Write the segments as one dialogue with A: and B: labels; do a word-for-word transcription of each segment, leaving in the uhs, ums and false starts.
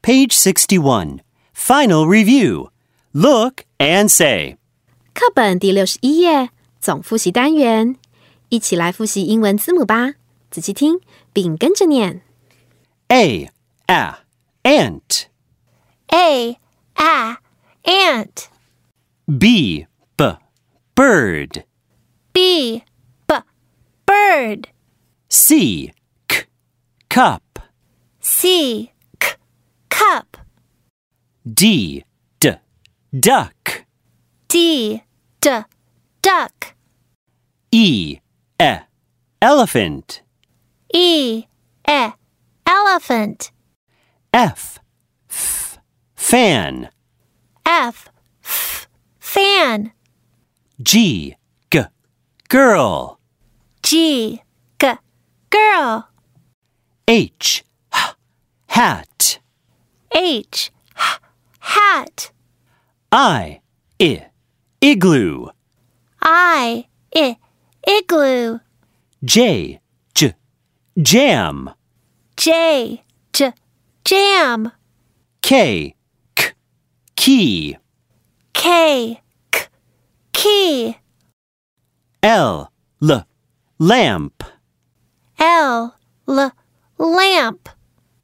A: Page sixty-one. Final review. Look and say.
B: 课本第六十一页，总复习单元，一起来复习英文字母吧。仔细听，并跟着念。
A: A, a, ant.
C: A, a, ant.
A: B, b, bird.
C: B, b, bird.
A: C, k, cup.
C: C, k, cup.
A: D, d, duck.
C: D, d, duck.
A: E, e, elephant.
C: E, e, elephant.
A: F, f, fan.
C: F, f, fan.
A: G, g, girl.
C: G, g, girl.
A: H, h, hat.
C: H, h, hat.
A: I, I, igloo.
C: I, I, igloo.
A: J, j, jam.
C: J, j, jam.
A: K, k, key.
C: K, k, key.
A: L, l, lamp.
C: L, l, lamp.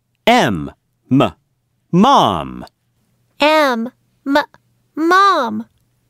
A: M, m, mom.
C: M, m, mom.